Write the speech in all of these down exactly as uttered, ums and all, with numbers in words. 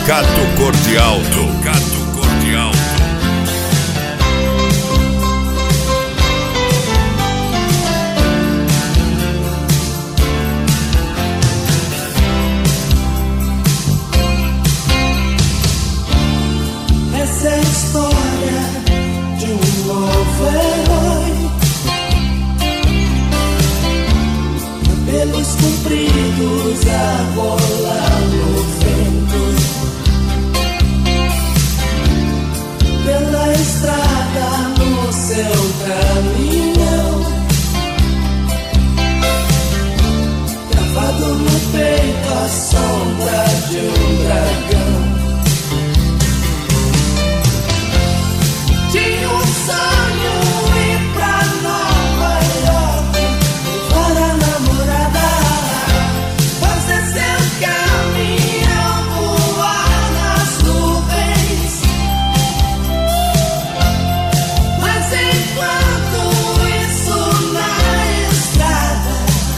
Tocato Cordial. Tocato Cordial. Essa é a história de um novo herói, cabelos compridos a rolar no vento, pela estrada no seu caminhão, gravado no peito a sombra de um dragão. Tinha um sonho ir pra Nova York, levar a namorada, fazer seu caminhão voar nas nuvens. Mas enquanto isso na estrada,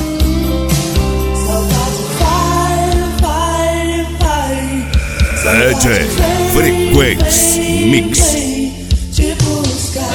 saudade vai, vai, vai. D J Frequency Mix. Te buscar.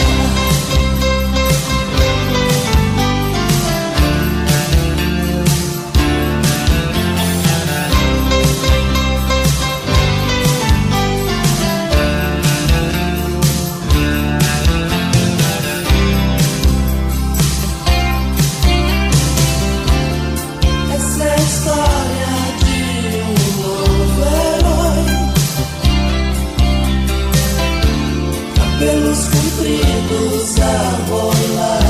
Essa é a história de um novo herói, cabelos compridos a rolar.